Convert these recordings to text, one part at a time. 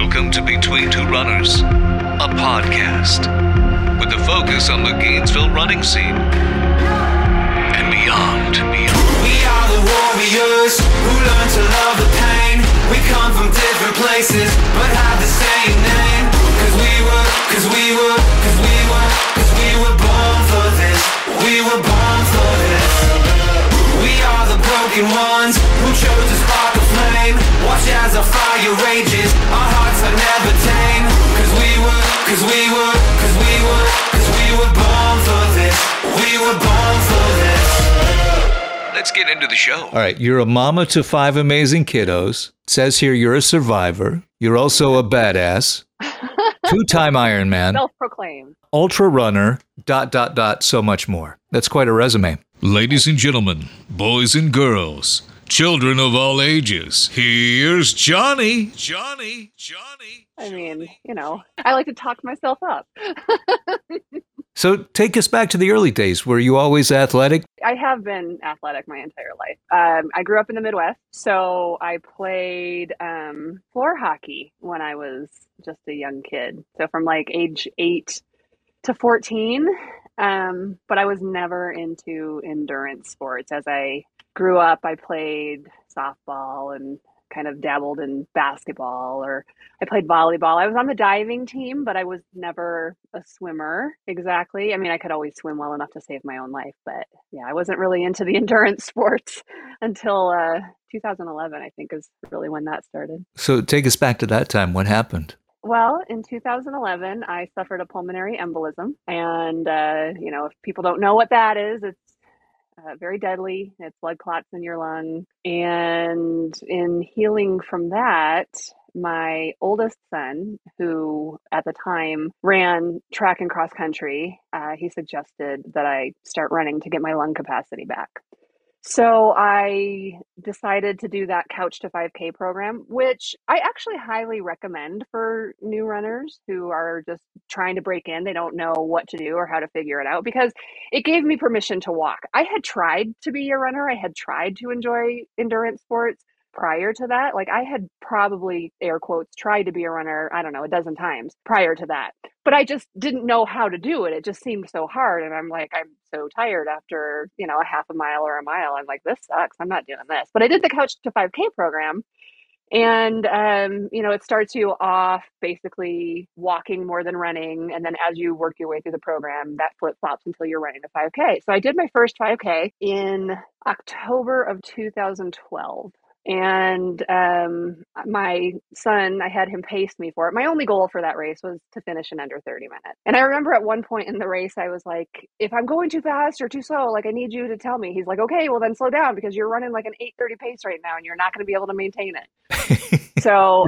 Welcome to Between Two Runners, a podcast with a focus on the Gainesville running scene and beyond. We are the warriors who learn to love the pain. We come from different places, but have the same name. Cause we were born for this. We were born for this. We are the broken ones who chose to spark a flame. Watch as our fire rages, our hearts are never tame. Cause we were born for this. We were born for this. Let's get into the show. All right, you're a mama to 5 amazing kiddos. It says here you're a survivor. You're also a badass. 2-time Ironman. Self-proclaimed. Ultra runner, ... so much more. That's quite a resume. Ladies and gentlemen, boys and girls, children of all ages, here's Johnny. I mean, I like to talk myself up. So take us back to the early days. Were you always athletic? I have been athletic my entire life. I grew up in the Midwest, so I played floor hockey when I was just a young kid. So from like age 8 to 14, but I was never into endurance sports. As I grew up, I played softball and kind of dabbled in basketball, or I played volleyball. I was on the diving team, but I was never a swimmer exactly. I mean, I could always swim well enough to save my own life, but yeah, I wasn't really into the endurance sports until 2011, I think, is really when that started. So take us back to that time. What happened? Well, in 2011, I suffered a pulmonary embolism. And, if people don't know what that is, it's very deadly. It's blood clots in your lung. And in healing from that, my oldest son, who at the time ran track and cross country, he suggested that I start running to get my lung capacity back. So I decided to do that Couch to 5K program, which I actually highly recommend for new runners who are just trying to break in. They don't know what to do or how to figure it out, because it gave me permission to walk. I had tried to be a runner. I had tried to enjoy endurance sports prior to that. Like, I had probably, air quotes, tried to be a runner, I don't know, a dozen times prior to that. But I just didn't know how to do it. It just seemed so hard. And I'm like, I'm so tired after, a half a mile or a mile. I'm like, this sucks. I'm not doing this. But I did the Couch to 5K program. And, it starts you off basically walking more than running. And then as you work your way through the program, that flip-flops until you're running a 5K. So I did my first 5K in October of 2012. And my son, I had him pace me for it. My only goal for that race was to finish in under 30 minutes. And I remember at one point in the race, I was like, if I'm going too fast or too slow, like, I need you to tell me. He's like, okay, well then slow down, because you're running like an 8:30 pace right now and you're not going to be able to maintain it. So,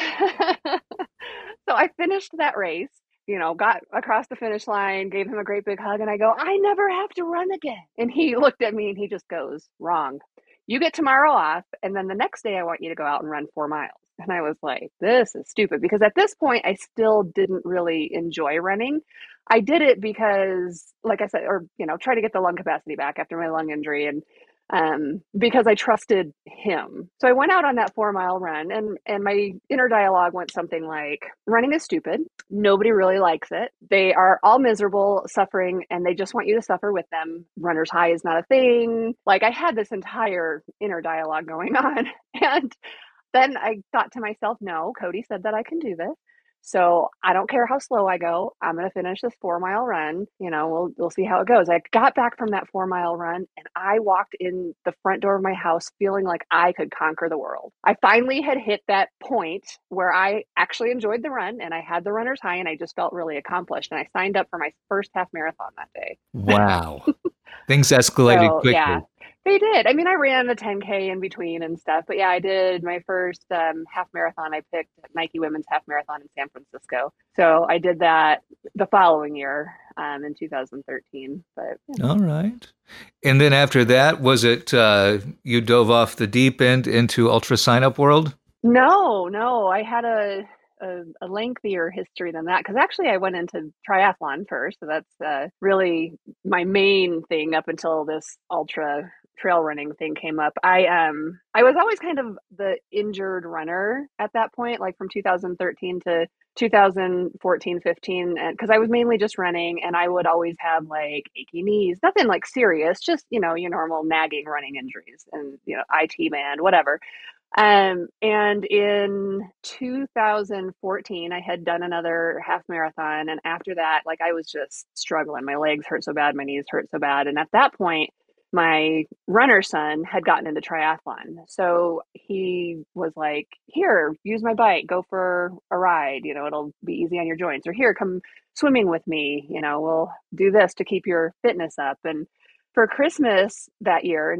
so I finished that race, got across the finish line, gave him a great big hug, and I go, I never have to run again. And he looked at me and he just goes, wrong. You get tomorrow off, and then the next day I want you to go out and run 4 miles. And I was like, this is stupid, because at this point I still didn't really enjoy running. I did it because, like I said, or, try to get the lung capacity back after my lung injury, and because I trusted him. So I went out on that 4-mile run, and my inner dialogue went something like, running is stupid. Nobody really likes it. They are all miserable, suffering, and they just want you to suffer with them. Runner's high is not a thing. Like, I had this entire inner dialogue going on. And then I thought to myself, no, Cody said that I can do this. So I don't care how slow I go. I'm going to finish this 4-mile run. We'll see how it goes. I got back from that 4-mile run, and I walked in the front door of my house feeling like I could conquer the world. I finally had hit that point where I actually enjoyed the run, and I had the runner's high, and I just felt really accomplished. And I signed up for my first half marathon that day. Wow. Things escalated quickly. Yeah. They did. I mean, I ran the 10K in between and stuff, but yeah, I did my first half marathon. I picked Nike Women's Half Marathon in San Francisco. So I did that the following year in 2013. But All right. And then after that, was it you dove off the deep end into ultra sign-up world? No, I had a lengthier history than that, because actually I went into triathlon first. So that's really my main thing up until this ultra trail running thing came up. I was always kind of the injured runner at that point, like from 2013 to 2014, 15, and because I was mainly just running, and I would always have like achy knees, nothing like serious, just your normal nagging running injuries, and IT band, whatever. And in 2014, I had done another half marathon. And after that, like I was just struggling. My legs hurt so bad, my knees hurt so bad. And at that point, my runner son had gotten into triathlon. So he was like, here, use my bike, go for a ride. It'll be easy on your joints. Or here, come swimming with me. We'll do this to keep your fitness up. And for Christmas that year in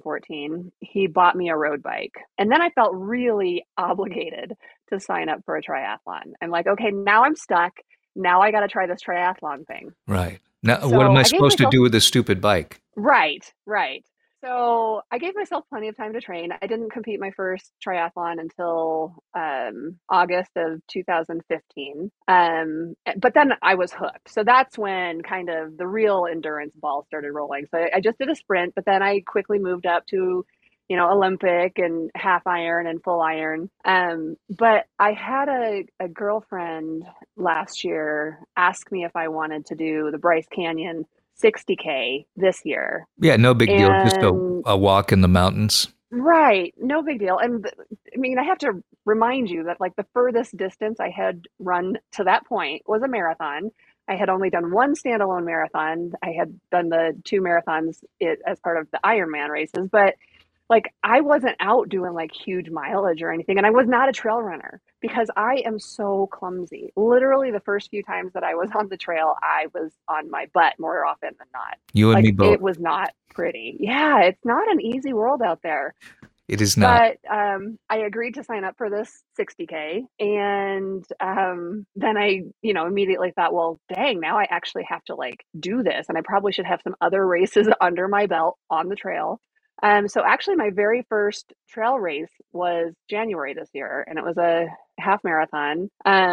2014, he bought me a road bike. And then I felt really obligated to sign up for a triathlon. I'm like, okay, now I'm stuck. Now I got to try this triathlon thing. Right. Now, So what am I I gave supposed to myself, do with this stupid bike? right, right. So I gave myself plenty of time to train. I didn't compete my first triathlon until August of 2015. But then I was hooked. So that's when kind of the real endurance ball started rolling. So I just did a sprint, but then I quickly moved up to, Olympic and half iron and full iron. But I had a girlfriend last year ask me if I wanted to do the Bryce Canyon 60K this year. Yeah, no big deal. Just And a walk in the mountains. right, no big deal. And I mean, I have to remind you that like the furthest distance I had run to that point was a marathon. I had only done one standalone marathon. I had done the two marathons as part of the Ironman races, but like I wasn't out doing like huge mileage or anything. And I was not a trail runner because I am so clumsy. Literally the first few times that I was on the trail, I was on my butt more often than not. You and me Like both. it was not pretty. Yeah, it's not an easy world out there. It is not. But I agreed to sign up for this 60K. And then I, immediately thought, well, dang, now I actually have to like do this. And I probably should have some other races under my belt on the trail. So actually my very first trail race was January this year, and it was a half marathon.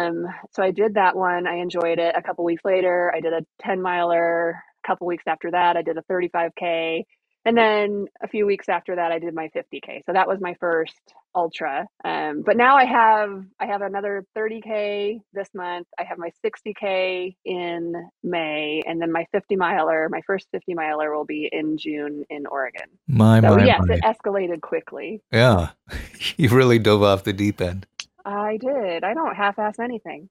So I did that one. I enjoyed it. A couple weeks later, I did a 10 miler. A couple weeks after that, I did a 35K. And then a few weeks after that, I did my 50K. So that was my first ultra. But now I have another 30K this month. I have my 60K in May, and then my 50 miler, my first 50 miler will be in June in Oregon. So yes, My. it escalated quickly. Yeah, you really dove off the deep end. I did. I don't half-ass anything.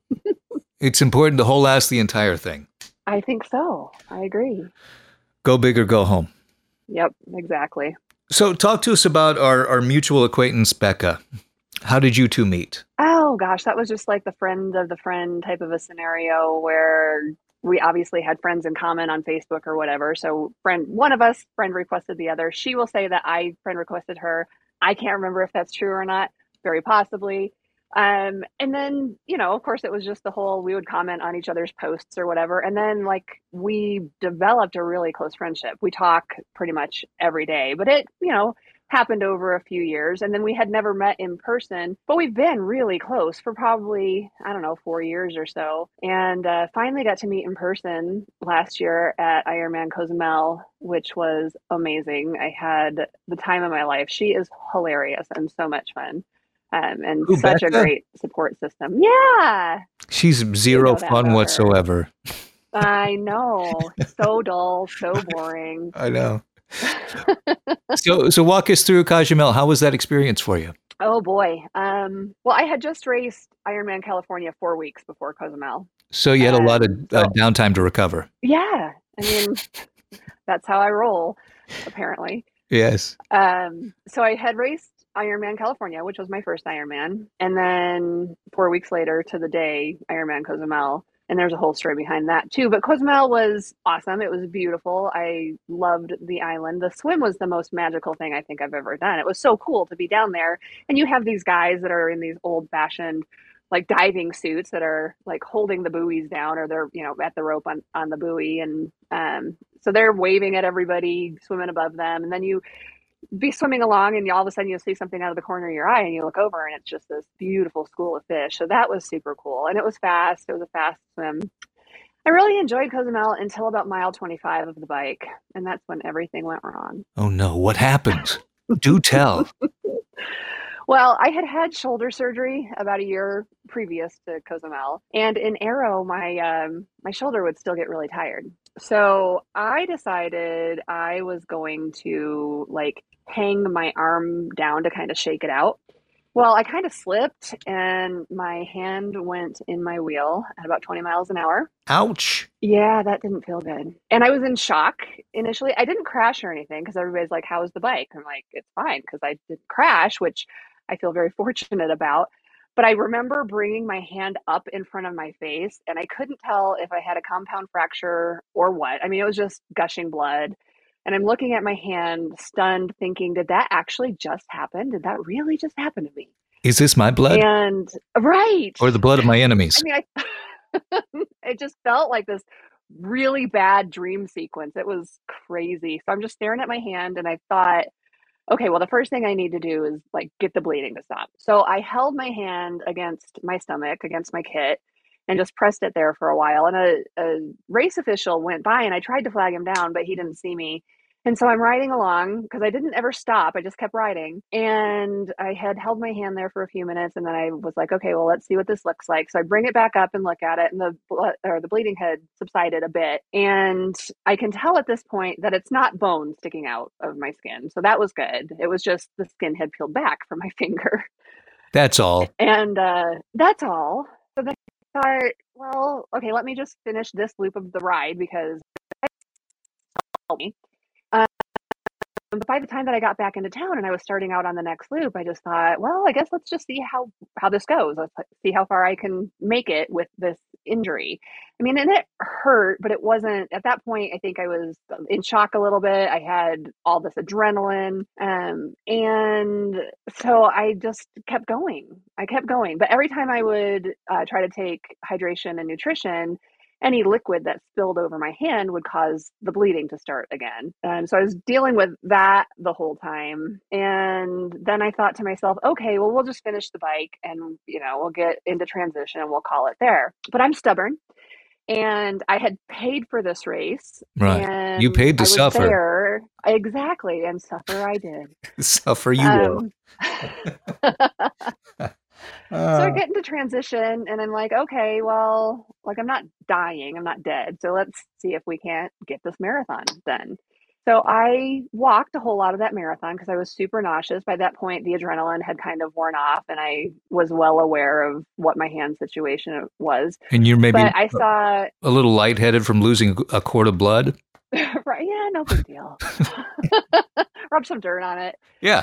It's important to whole-ass the entire thing. I think so. I agree. Go big or go home. Yep, exactly. So talk to us about our mutual acquaintance, Becca. How did you two meet? Oh gosh, that was just like the friend of the friend type of a scenario where we obviously had friends in common on Facebook or whatever. So one of us friend requested the other. She will say that I friend requested her. I can't remember if that's true or not. Very possibly. And then, of course it was just the whole, we would comment on each other's posts or whatever. And then like we developed a really close friendship. We talk pretty much every day, but it, happened over a few years. And then we had never met in person, but we've been really close for probably, 4 years or so. And finally got to meet in person last year at Ironman Cozumel, which was amazing. I had the time of my life. She is hilarious and so much fun. And Ooh, such a Becca? great support system. Yeah, She's zero know that fun about her. whatsoever. I know. So dull, so boring. I know. So walk us through Cozumel. How was that experience for you? Oh boy. Well, I had just raced Ironman California 4 weeks before Cozumel. So you had a lot of So downtime to recover. yeah, I mean, that's how I roll, apparently. Yes. So I had raced Ironman California, which was my first Ironman, and then 4 weeks later to the day, Ironman Cozumel. And there's a whole story behind that too. But Cozumel was awesome. It was beautiful. I loved the island. The swim was the most magical thing I think I've ever done. It was so cool to be down there. And you have these guys that are in these old fashioned like diving suits that are like holding the buoys down, or they're, at the rope on the buoy. And so they're waving at everybody, swimming above them. And then you be swimming along and all of a sudden you'll see something out of the corner of your eye and you look over and it's just this beautiful school of fish. So that was super cool. And it was fast. It was a fast swim. I really enjoyed Cozumel until about mile 25 of the bike, and that's when everything went wrong. Oh no, what happened? Do tell. Well, I had had shoulder surgery about a year previous to Cozumel, and in Aero, my shoulder would still get really tired. So I decided I was going to like hang my arm down to kind of shake it out. Well, I kind of slipped, and my hand went in my wheel at about 20 miles an hour. Ouch. Yeah, that didn't feel good. And I was in shock initially. I didn't crash or anything because everybody's like, "How's the bike?" I'm like, "It's fine," because I didn't crash, which I feel very fortunate about. But I remember bringing my hand up in front of my face, and I couldn't tell if I had a compound fracture or what. I mean, it was just gushing blood. And I'm looking at my hand, stunned, thinking, did that actually just happen? Did that really just happen to me? Is this my blood And right. or the blood of my I enemies? mean, it just felt like this really bad dream sequence. It was crazy. So I'm just staring at my hand and I thought, okay, well, the first thing I need to do is like get the bleeding to stop. So I held my hand against my stomach, against my kit, and just pressed it there for a while. And a race official went by and I tried to flag him down, but he didn't see me. And so I'm riding along because I didn't ever stop. I just kept riding. And I had held my hand there for a few minutes. And then I was like, okay, well, let's see what this looks like. So I bring it back up and look at it. And the blood or the bleeding had subsided a bit. And I can tell at this point that it's not bone sticking out of my skin. So that was good. It was just the skin had peeled back from my finger. That's all. And that's all. So then I thought, well, okay, let me just finish this loop of the ride because it helped me. But by the time that I got back into town and I was starting out on the next loop, I just thought, well, I guess let's just see how this goes. Let's see how far I can make it with this injury. I mean, and it hurt, but it wasn't at that point. I think I was in shock a little bit. I had all this adrenaline, and so I just kept going. I kept going, but every time I would try to take hydration and nutrition, any liquid that spilled over my hand would cause the bleeding to start again. And so I was dealing with that the whole time. And then I thought to myself, okay, well, we'll just finish the bike and, we'll get into transition and we'll call it there. But I'm stubborn. And I had paid for this race. Right. And You paid to suffer. There. Exactly. And suffer I did. Suffer you will. So I get into transition and I'm like, okay, well, like I'm not dying, I'm not dead. So let's see if we can't get this marathon done. So I walked a whole lot of that marathon because I was super nauseous. By that point, the adrenaline had kind of worn off and I was well aware of what my hand situation was. And you're maybe but I saw a little lightheaded from losing a quart of blood. Right. Yeah, no big deal. Rub some dirt on it. Yeah.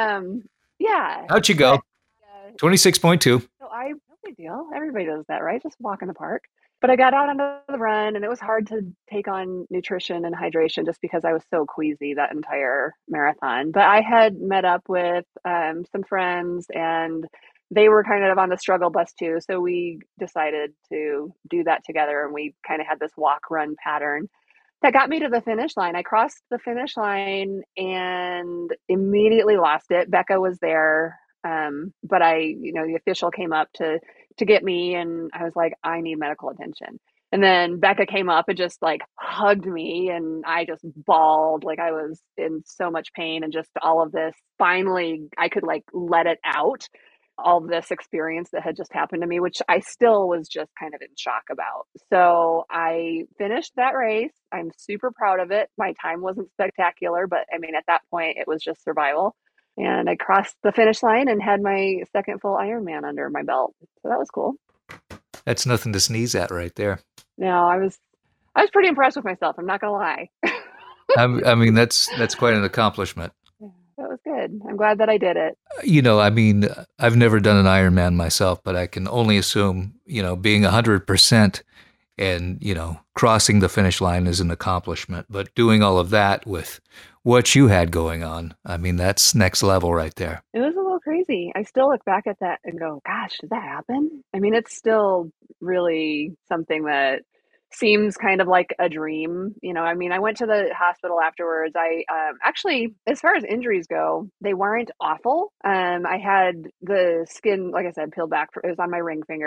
Yeah. How'd you go? 26.2. So no big deal. Everybody does that, right? Just walk in the park. But I got out onto the run and it was hard to take on nutrition and hydration just because I was so queasy that entire marathon. But I had met up with some friends and they were kind of on the struggle bus too. So we decided to do that together and we kind of had this walk run pattern that got me to the finish line. I crossed the finish line and immediately lost it. Becca was there. But the official came up to get me and I was like, I need medical attention. And then Becca came up and just like hugged me and I just bawled like I was in so much pain and just all of this. Finally, I could like let it out, all this experience that had just happened to me, which I still was just kind of in shock about. So I finished that race. I'm super proud of it. My time wasn't spectacular, but I mean, at that point it was just survival. And I crossed the finish line and had my second full Ironman under my belt. So that was cool. That's nothing to sneeze at right there. No, I was pretty impressed with myself. I'm not going to lie. I mean, that's quite an accomplishment. That was good. I'm glad that I did it. I mean, I've never done an Ironman myself, but I can only assume, being 100% and, crossing the finish line is an accomplishment. But doing all of that with what you had going on, I mean, that's next level right there. It was a little crazy. I still look back at that and go, gosh, did that happen? I mean, it's still really something that seems kind of like a dream. I mean, I went to the hospital afterwards. I actually, as far as injuries go, they weren't awful. I had the skin, like I said, peeled back. It was on my ring finger.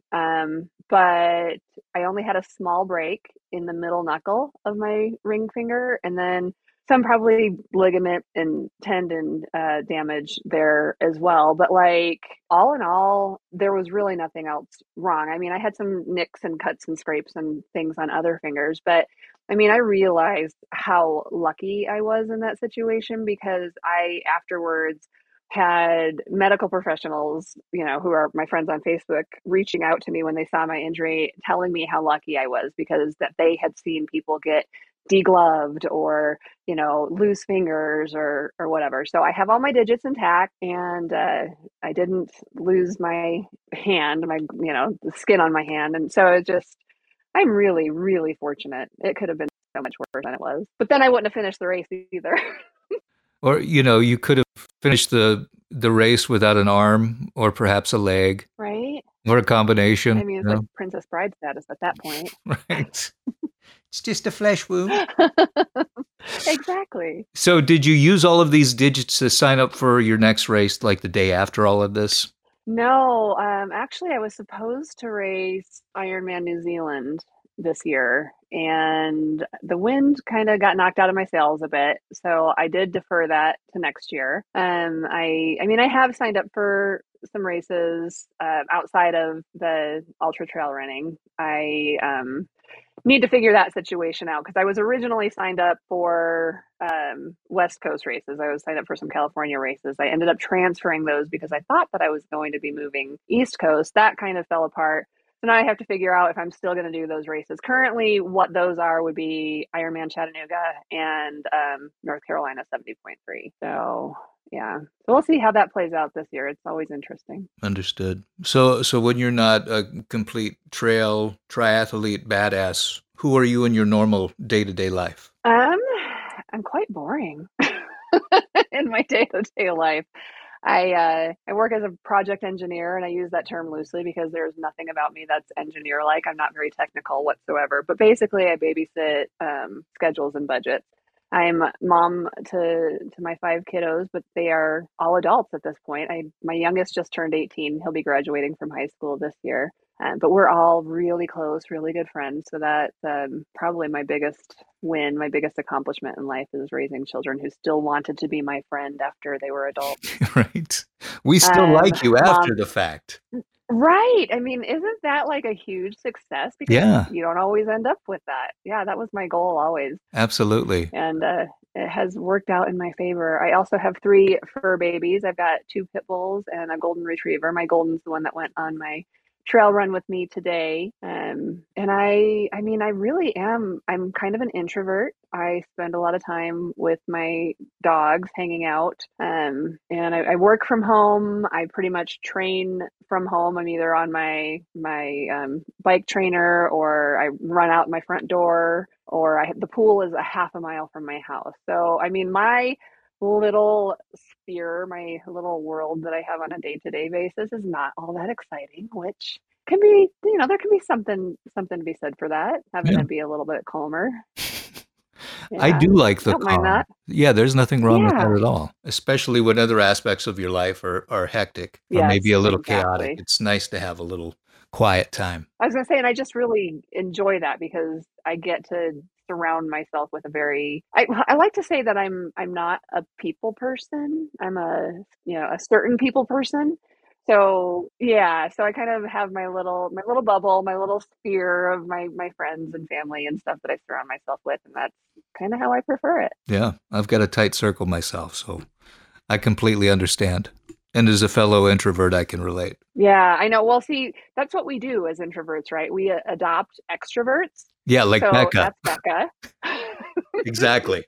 But I only had a small break in the middle knuckle of my ring finger, and then some probably ligament and tendon damage there as well. But like all in all, there was really nothing else wrong. I mean, I had some nicks and cuts and scrapes and things on other fingers, but I mean, I realized how lucky I was in that situation because I afterwards had medical professionals, you know, who are my friends on Facebook, reaching out to me when they saw my injury, telling me how lucky I was because that they had seen people get degloved or, you know, lose fingers or whatever. So I have all my digits intact, and I didn't lose my hand, my, you know, the skin on my hand. And so it just, I'm really, really fortunate. It could have been so much worse than it was. But then I wouldn't have finished the race either. Or, you know, you could have finished the race without an arm or perhaps a leg Right? or a combination. I mean, it's You like know? Princess Bride status at that point. Right. It's just a flesh wound. Exactly. So did you use all of these digits to sign up for your next race like the day after all of this? No, actually, I was supposed to race Ironman New Zealand this year, and the wind kind of got knocked out of my sails a bit, so I did defer that to next year. I mean, I have signed up for some races outside of the ultra trail running. I need to figure that situation out because I was originally signed up for West Coast races. I was signed up for some California races. I ended up transferring those because I thought that I was going to be moving East Coast. That kind of fell apart. So now I have to figure out if I'm still going to do those races. Currently, what those are would be Ironman Chattanooga and North Carolina 70.3. So yeah, so we'll see how that plays out this year. It's always interesting. Understood. So when you're not a complete trail triathlete badass, who are you in your normal day-to-day life? I'm quite boring in my day-to-day life. I work as a project engineer, and I use that term loosely because there's nothing about me that's engineer-like. I'm not very technical whatsoever. But basically, I babysit schedules and budgets. I'm mom to my 5 kiddos, but they are all adults at this point. My youngest just turned 18. He'll be graduating from high school this year. But we're all really close, really good friends. So that's probably my biggest win, my biggest accomplishment in life is raising children who still wanted to be my friend after they were adults. Right. We still like you after Mom, the fact. right. I mean, isn't that like a huge success? Because Yeah, you don't always end up with that. Yeah, that was my goal always. absolutely. And it has worked out in my favor. I also have 3 fur babies. I've got 2 pit bulls and a golden retriever. My golden's the one that went on my trail run with me today. And I mean, I really am. I'm kind of an introvert. I spend a lot of time with my dogs hanging out. And I work from home. I pretty much train from home. I'm either on my bike trainer, or I run out my front door, or the pool is a half a mile from my house. So, I mean, my little sphere, my little world that I have on a day-to-day basis is not all that exciting, which can be, you know, there can be something to be said for that, having Yeah. it be a little bit calmer. I Yeah, do like I the don't mind calm. that. Yeah, there's nothing wrong with that Yeah. at all, especially when other aspects of your life are hectic or maybe Yes, a little chaotic. exactly. It's nice to have a little quiet time. I was gonna say, and I just really enjoy that because I get to surround myself with a very I like to say that I'm not a people person. I'm a, you know, a certain people person. So yeah, so I kind of have my little bubble, my little sphere of my friends and family and stuff that I surround myself with, and that's kind of how I prefer it. Yeah, I've got a tight circle myself, so I completely understand. And as a fellow introvert, I can relate. Yeah, I know. Well, see, that's what we do as introverts, right? We adopt extroverts. Yeah, like So Becca. that's Becca. Exactly.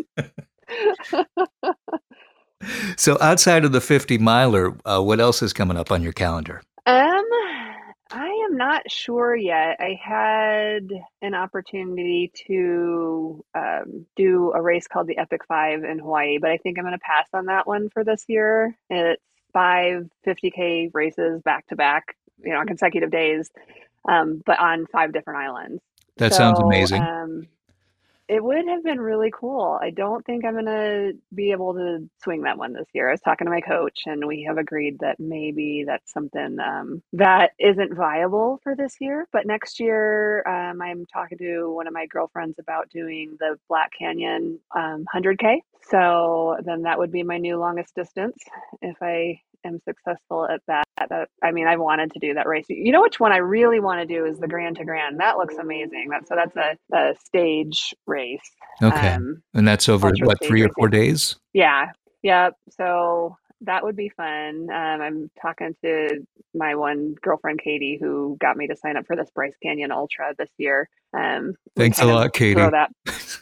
So outside of the 50 miler, what else is coming up on your calendar? Um, I am not sure yet. I had an opportunity to do a race called the Epic 5 in Hawaii, but I think I'm going to pass on that one for this year. It's 5 50K races back to back, you know, on consecutive days, but on 5 different islands. That sounds So, amazing. It would have been really cool. I don't think I'm going to be able to swing that one this year. I was talking to my coach, and we have agreed that maybe that's something that isn't viable for this year. But next year, I'm talking to one of my girlfriends about doing the Black Canyon 100K. So then that would be my new longest distance if I am successful at that. I mean, I've wanted to do that race. You know which one I really want to do is the Grand to Grand. That looks amazing. That's a stage race. Okay. And that's over, ultra what, stage 3 or racing. 4 days? Yeah. Yep. So that would be fun. I'm talking to my one girlfriend, Katie, who got me to sign up for this Bryce Canyon Ultra this year. We Thanks a kind of lot, Katie. throw that.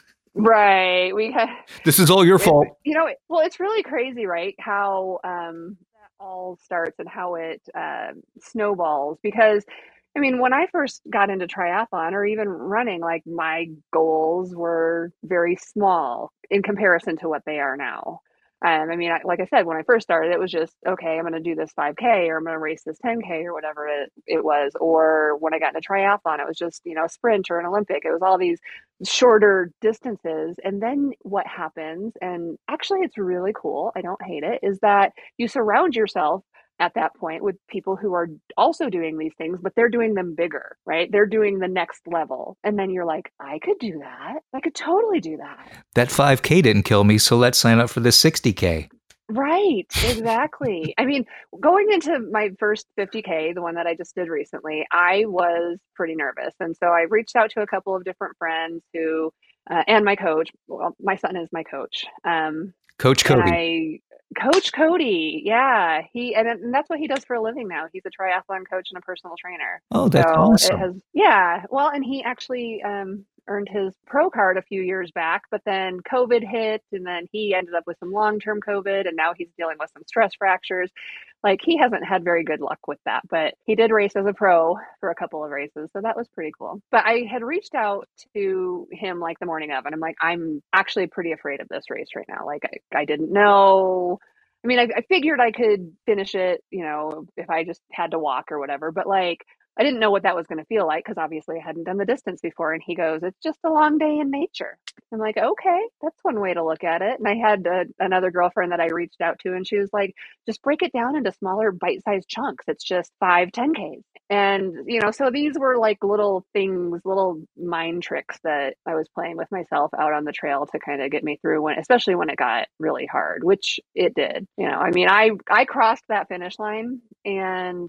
Right. This is all your fault. Well, it's really crazy, right? How that all starts and how it snowballs. Because, I mean, when I first got into triathlon or even running, like my goals were very small in comparison to what they are now. I mean, like I said, when I first started, it was just, okay, I'm going to do this 5K or I'm going to race this 10K or whatever it was. Or when I got into triathlon, it was just, a sprint or an Olympic. It was all these shorter distances. And then what happens, and actually it's really cool, I don't hate it, is that you surround yourself at that point with people who are also doing these things, but they're doing them bigger, right? They're doing the next level. And then you're like, I could do that. I could totally do that. That 5K didn't kill me, so let's sign up for the 60K. Right, exactly. I mean, going into my first 50K, the one that I just did recently, I was pretty nervous. And so I reached out to a couple of different friends who, and my coach. Well, my son is my coach. Coach Cody. Coach Cody, yeah, and that's what he does for a living now. He's a triathlon coach and a personal trainer. Oh, that's awesome. Well, and he actually earned his pro card a few years back, but then COVID hit, and then he ended up with some long-term COVID, and now he's dealing with some stress fractures. Like, he hasn't had very good luck with that, but he did race as a pro for a couple of races, so that was pretty cool. But I had reached out to him like the morning of, and I'm like, I'm actually pretty afraid of this race right now. Like, I didn't know. I mean, I figured I could finish it, if I just had to walk or whatever, but like, I didn't know what that was going to feel like because obviously I hadn't done the distance before. And he goes, it's just a long day in nature. I'm like, okay, that's one way to look at it. And I had another girlfriend that I reached out to, and she was like, just break it down into smaller bite-sized chunks. It's just 5, 10Ks. And, so these were like little things, little mind tricks that I was playing with myself out on the trail to kind of get me through especially when it got really hard, which it did. I mean, I crossed that finish line, and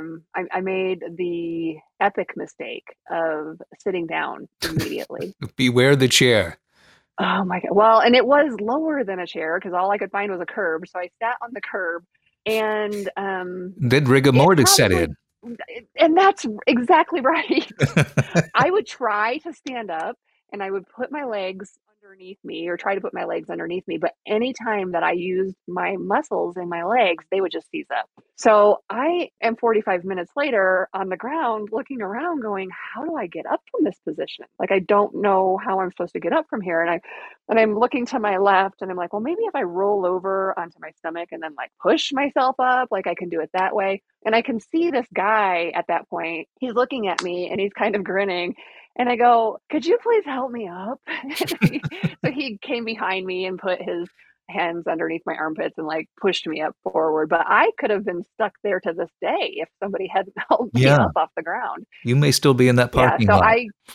I made the epic mistake of sitting down immediately. Beware the chair. Oh my God. Well, and it was lower than a chair because all I could find was a curb. So I sat on the curb, and then rigor mortis set in. And that's exactly right. I would try to stand up, and I would put my legs underneath me, or try to put my legs underneath me. But anytime that I used my muscles in my legs, they would just seize up. So I am 45 minutes later on the ground looking around going, how do I get up from this position? Like, I don't know how I'm supposed to get up from here. And I'm looking to my left, and I'm like, well, maybe if I roll over onto my stomach and then like push myself up, like I can do it that way. And I can see this guy at that point. He's looking at me and he's kind of grinning. And I go, could you please help me up? So he came behind me and put his hands underneath my armpits and like pushed me up forward. But I could have been stuck there to this day if somebody hadn't helped me up off the ground. You may still be in that parking lot.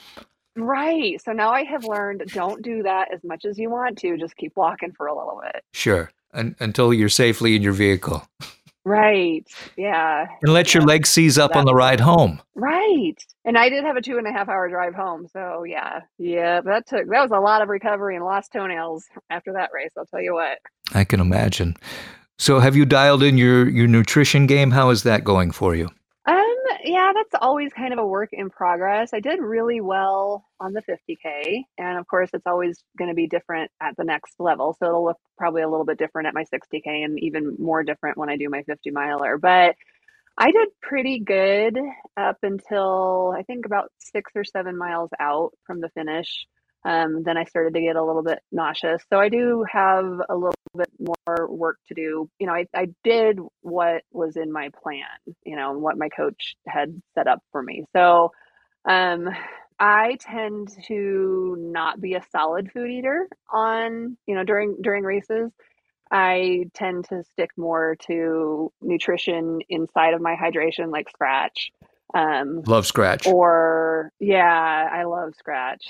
Right. So now I have learned, don't do that as much as you want to. Just keep walking for a little bit. Sure. Until you're safely in your vehicle. Right. Yeah. And let your legs seize up on the ride home. Right. And I did have a 2.5-hour drive home. So yeah. That was a lot of recovery and lost toenails after that race. I'll tell you what. I can imagine. So have you dialed in your nutrition game? How is that going for you? Yeah, that's always kind of a work in progress. I did really well on the 50K. And of course, it's always going to be different at the next level. So it'll look probably a little bit different at my 60K and even more different when I do my 50 miler. But I did pretty good up until I think about 6 or 7 miles out from the finish. Then I started to get a little bit nauseous. So I do have a little bit more work to do. I did what was in my plan, and what my coach had set up for me. So I I tend to not be a solid food eater on, during races. I tend to stick more to nutrition inside of my hydration, like Scratch. Love Scratch. Or yeah, I love Scratch.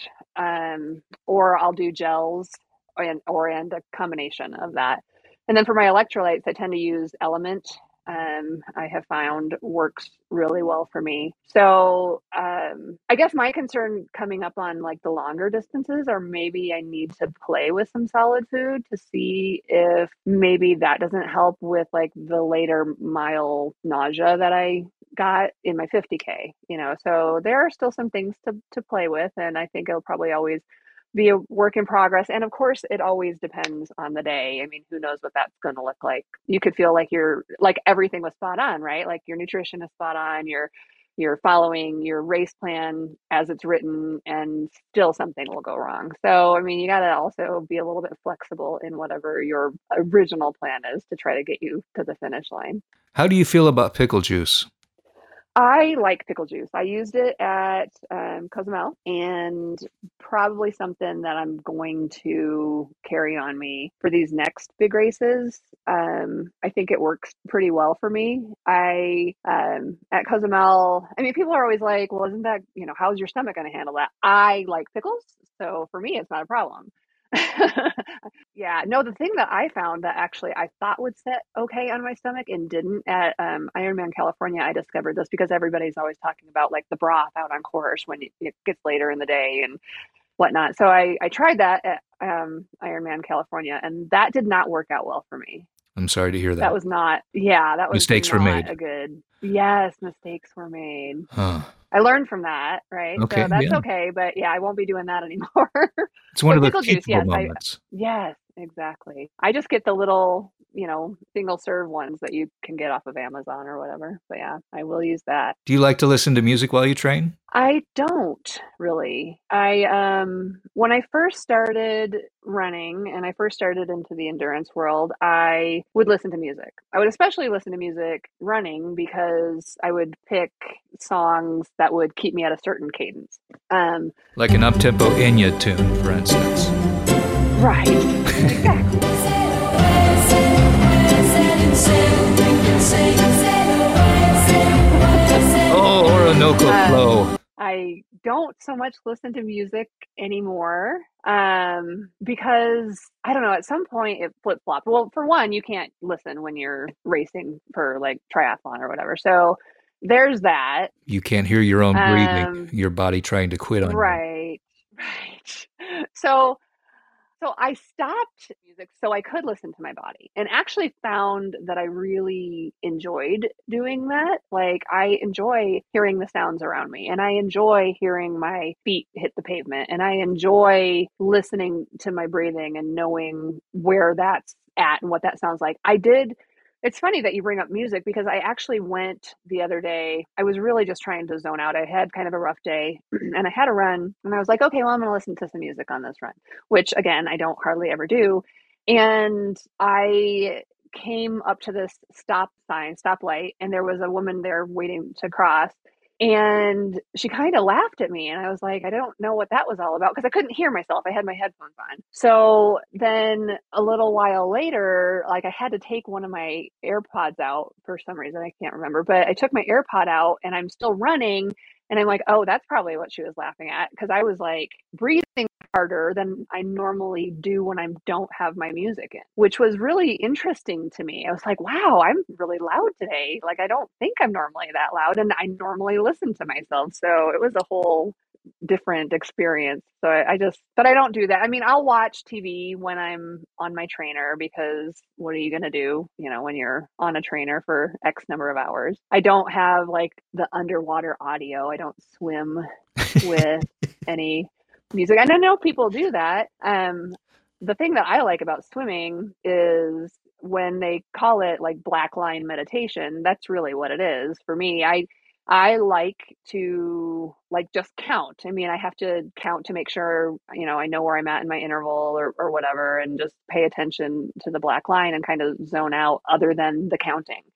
Or I'll do gels and a combination of that. And then for my electrolytes, I tend to use Element. I have found works really well for me. So I guess my concern coming up on like the longer distances, or maybe I need to play with some solid food to see if maybe that doesn't help with like the later mile nausea that I got in my 50K, so there are still some things to play with, and I think it'll probably always be a work in progress. And of course, it always depends on the day. I mean, who knows what that's going to look like? You could feel like everything was spot on, right? Like your nutrition is spot on, you're following your race plan as it's written, and still something will go wrong. So, I mean, you got to also be a little bit flexible in whatever your original plan is to try to get you to the finish line. How do you feel about pickle juice? I like pickle juice. I used it at Cozumel, and probably something that I'm going to carry on me for these next big races. I think it works pretty well for me. At Cozumel, I mean, people are always like, well, isn't that, how's your stomach going to handle that? I like pickles, so for me, it's not a problem. Yeah, no, the thing that I found that actually I thought would sit okay on my stomach and didn't at Ironman California, I discovered this because everybody's always talking about like the broth out on course when it gets later in the day and whatnot. So I tried that at Ironman California, and that did not work out well for me. I'm sorry to hear that. That was not, yeah, that was Mistakes were made. Yes, mistakes were made. Huh. I learned from that, right? Okay, so that's yeah. okay, but yeah, I won't be doing that anymore. It's one But of those pickle juice, teachable yes, moments. yes, exactly. I just get the little, single serve ones that you can get off of Amazon or whatever. But yeah, I will use that. Do you like to listen to music while you train? I don't really. When I first started running and I first started into the endurance world, I would listen to music. I would especially listen to music running because I would pick songs that would keep me at a certain cadence. Like an up-tempo Enya tune, for instance. Right. Exactly. Oh, Orinoco Flow. I don't so much listen to music anymore because I don't know, at some point it flip-flopped. Well, for one, you can't listen when you're racing for like triathlon or whatever. So there's that. You can't hear your own breathing, your body trying to quit on you. Right. So I stopped music so I could listen to my body, and actually found that I really enjoyed doing that. Like, I enjoy hearing the sounds around me, and I enjoy hearing my feet hit the pavement, and I enjoy listening to my breathing and knowing where that's at and what that sounds like. It's funny that you bring up music because I actually went the other day. I was really just trying to zone out. I had kind of a rough day and I had a run, and I was like, okay, well, I'm going to listen to some music on this run, which again, I don't hardly ever do. And I came up to this stoplight, and there was a woman there waiting to cross. And she kind of laughed at me, and I was like, I don't know what that was all about because I couldn't hear myself. I had my headphones on. So then a little while later, like I had to take one of my AirPods out for some reason. I can't remember, but I took my AirPod out and I'm still running. And I'm like, oh, that's probably what she was laughing at, because I was like breathing harder than I normally do when I don't have my music in, which was really interesting to me. I was like, wow, I'm really loud today. Like, I don't think I'm normally that loud, and I normally listen to myself. So it was a whole different experience. So but I don't do that. I mean, I'll watch TV when I'm on my trainer, because what are you going to do, when you're on a trainer for X number of hours? I don't have like the underwater audio. I don't swim with any music. And I know people do that. The thing that I like about swimming is when they call it like black line meditation. That's really what it is for me. I like to like just count. I mean, I have to count to make sure, I know where I'm at in my interval or whatever, and just pay attention to the black line and kind of zone out other than the counting.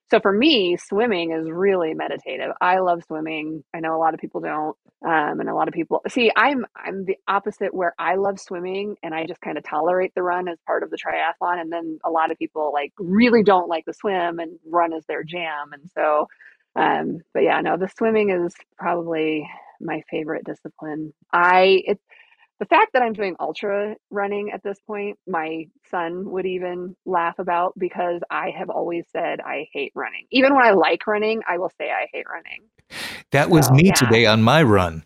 So for me, swimming is really meditative. I love swimming. I know a lot of people don't. And a lot of people see I'm the opposite where I love swimming and I just kind of tolerate the run as part of the triathlon. And then a lot of people like really don't like the swim and run is their jam. And so but yeah, no, the swimming is probably my favorite discipline. It's the fact that I'm doing ultra running at this point, my son would even laugh about because I have always said I hate running. Even when I like running, I will say I hate running. That was So, me yeah. today on my run.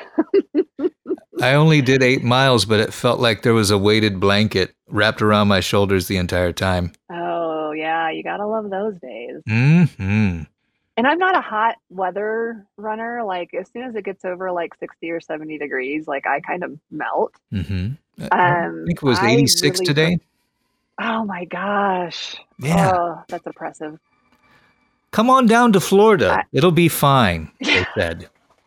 I only did 8 miles, but it felt like there was a weighted blanket wrapped around my shoulders the entire time. Oh, yeah, you gotta love those days. Mm-hmm. And I'm not a hot weather runner. Like as soon as it gets over like 60 or 70 degrees, like I kind of melt. Mm-hmm. I think it was I 86 really today. Oh my gosh. Yeah. Oh, that's oppressive. Come on down to Florida. It'll be fine, they said.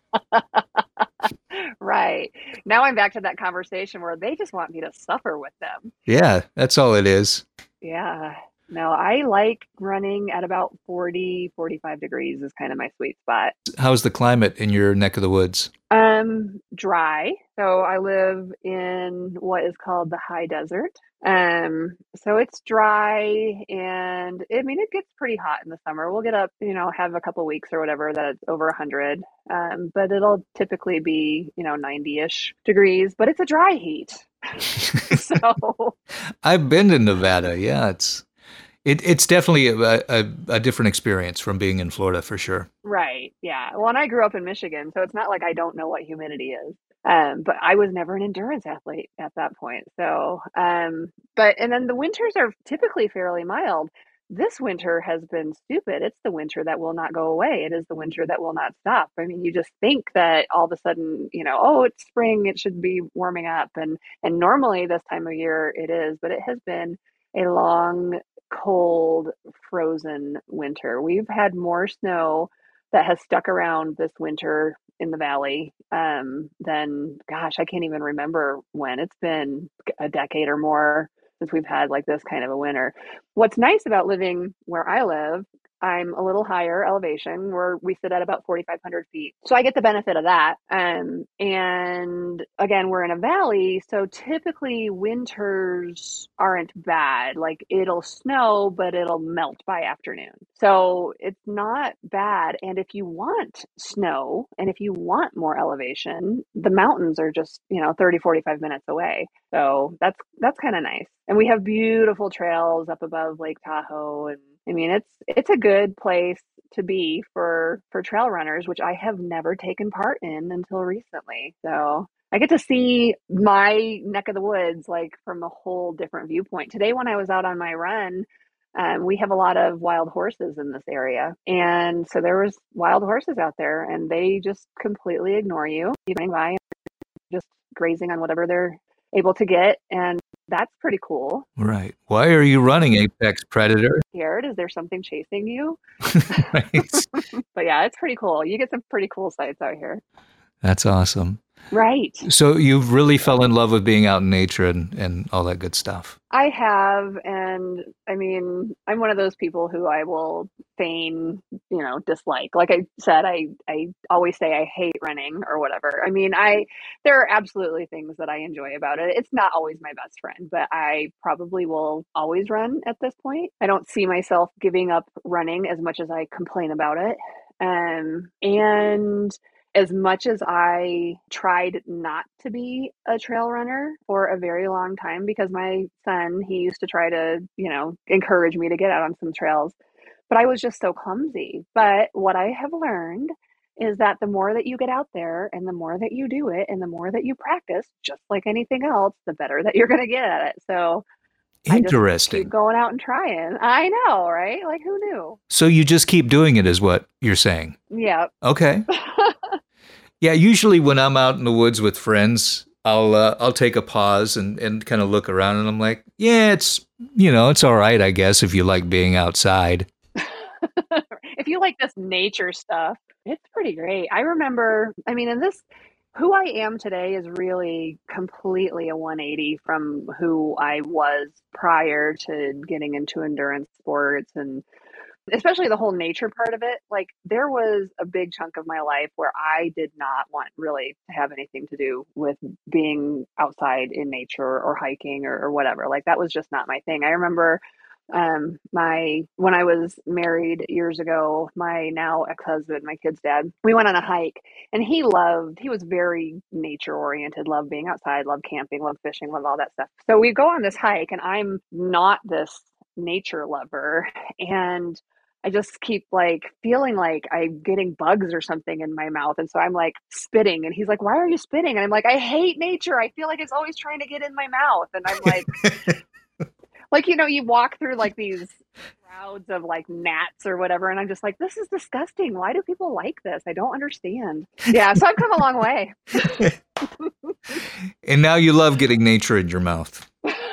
Right. Now I'm back to that conversation where they just want me to suffer with them. Yeah, that's all it is. Yeah. No, I like running at about 40, 45 degrees is kind of my sweet spot. How's the climate in your neck of the woods? Dry. So I live in what is called the high desert. So it's dry and I mean it gets pretty hot in the summer. We'll get up, have a couple weeks or whatever that it's over 100. But it'll typically be, 90-ish degrees, but it's a dry heat. So I've been to Nevada. Yeah, it's definitely a different experience from being in Florida for sure. right. Yeah. Well, and I grew up in Michigan, so it's not like I don't know what humidity is. But I was never an endurance athlete at that point. So, and then the winters are typically fairly mild. This winter has been stupid. It's the winter that will not go away. It is the winter that will not stop. I mean, you just think that all of a sudden, oh, it's spring, it should be warming up. And normally this time of year it is, but it has been a long, cold, frozen winter. We've had more snow that has stuck around this winter in the valley than, gosh, I can't even remember when. It's been a decade or more since we've had like this kind of a winter. What's nice about living where I live, I'm a little higher elevation where we sit at about 4,500 feet. So I get the benefit of that. And again, we're in a valley. So typically winters aren't bad. Like it'll snow, but it'll melt by afternoon. So it's not bad. And if you want snow and if you want more elevation, the mountains are just, 30, 45 minutes away. So that's kind of nice. And we have beautiful trails up above Lake Tahoe. And I mean, it's a good place to be for trail runners, which I have never taken part in until recently. So I get to see my neck of the woods like from a whole different viewpoint. Today, when I was out on my run, we have a lot of wild horses in this area. And so there was wild horses out there and they just completely ignore you. You going by and just grazing on whatever they're able to get. And that's pretty cool. Right. Why are you running, apex predator? Scared? Is there something chasing you? Right. But yeah, it's pretty cool. You get some pretty cool sights out here. That's awesome. Right. So you've really fell in love with being out in nature and all that good stuff. I have, and I mean, I'm one of those people who I will feign, dislike. Like I said, I always say I hate running or whatever. I mean, there are absolutely things that I enjoy about it. It's not always my best friend, but I probably will always run at this point. I don't see myself giving up running as much as I complain about it. And as much as I tried not to be a trail runner for a very long time, because my son, he used to try to, encourage me to get out on some trails, but I was just so clumsy. But what I have learned is that the more that you get out there and the more that you do it and the more that you practice, just like anything else, the better that you're going to get at it. So interesting. I just keep going out and trying. I know, right? Like who knew? So you just keep doing it is what you're saying? Yeah. Okay. Yeah, usually when I'm out in the woods with friends, I'll take a pause and kind of look around and I'm like, yeah, it's all right, I guess, if you like being outside. If you like this nature stuff, it's pretty great. I remember, I mean, who I am today is really completely a 180 from who I was prior to getting into endurance sports and especially the whole nature part of it. Like there was a big chunk of my life where I did not want really to have anything to do with being outside in nature or hiking or whatever. Like that was just not my thing. I remember when I was married years ago, my now ex-husband, my kid's dad, we went on a hike, and he was very nature oriented, loved being outside, loved camping, loved fishing, loved all that stuff. So we go on this hike, and I'm not this nature lover, and I just keep like feeling like I'm getting bugs or something in my mouth. And so I'm like spitting, and he's like, "Why are you spitting?" And I'm like, "I hate nature. I feel like it's always trying to get in my mouth." And I'm like, like, you walk through like these crowds of like gnats or whatever. And I'm just like, this is disgusting. Why do people like this? I don't understand. Yeah. So I've come a long way. And now you love getting nature in your mouth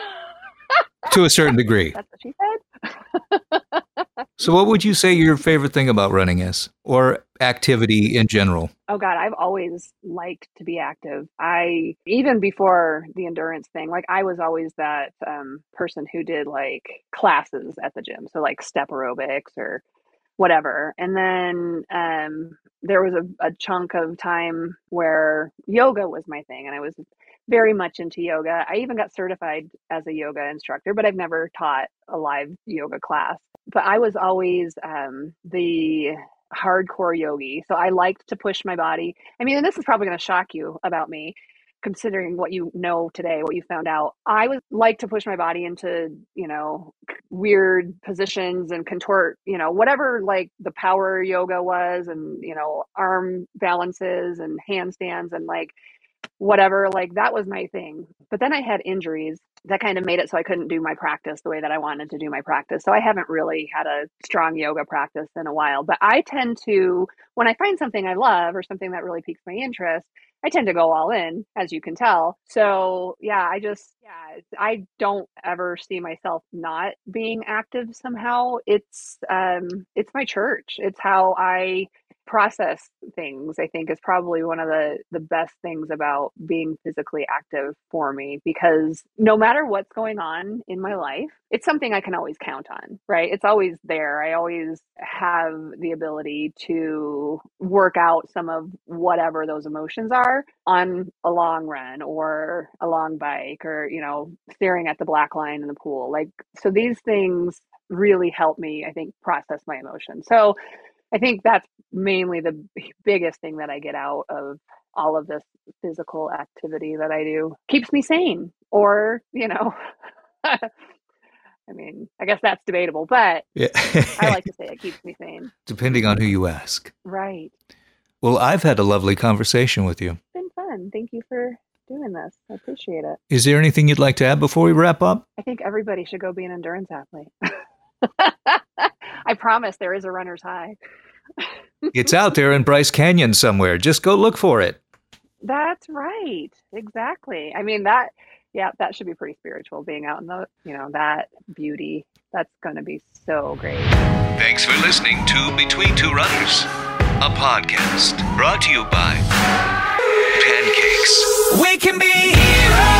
to a certain degree. That's what she said. So what would you say your favorite thing about running is, or activity in general? Oh God, I've always liked to be active. Even before the endurance thing, like I was always that person who did like classes at the gym. So like step aerobics or whatever. And then there was a chunk of time where yoga was my thing, and I was very much into yoga. I even got certified as a yoga instructor, but I've never taught a live yoga class. But I was always the hardcore yogi. So I liked to push my body. I mean, and this is probably going to shock you about me, considering what you know today, what you found out. I would like to push my body into, weird positions and contort, whatever like the power yoga was, and, arm balances and handstands and like whatever, like that was my thing. But then I had injuries that kind of made it so I couldn't do my practice the way that I wanted to do my practice. So I haven't really had a strong yoga practice in a while. But I tend to, when I find something I love or something that really piques my interest, I tend to go all in, as you can tell. So yeah, I don't ever see myself not being active somehow. It's my church. It's how I process things, I think, is probably one of the best things about being physically active for me, because no matter what's going on in my life, it's something I can always count on, right? It's always there. I always have the ability to work out some of whatever those emotions are on a long run or a long bike or, staring at the black line in the pool. Like, so these things really help me, I think, process my emotions. So I think that's mainly the biggest thing that I get out of all of this physical activity that I do. Keeps me sane, or, I mean, I guess that's debatable, but yeah. I like to say it keeps me sane. Depending on who you ask. Right. Well, I've had a lovely conversation with you. It's been fun. Thank you for doing this. I appreciate it. Is there anything you'd like to add before we wrap up? I think everybody should go be an endurance athlete. I promise there is a runner's high. It's out there in Bryce Canyon somewhere. Just go look for it. That's right. Exactly. I mean, that should be pretty spiritual, being out in the, that beauty. That's going to be so great. Thanks for listening to Between Two Runners, a podcast brought to you by Pancakes. We can be heroes.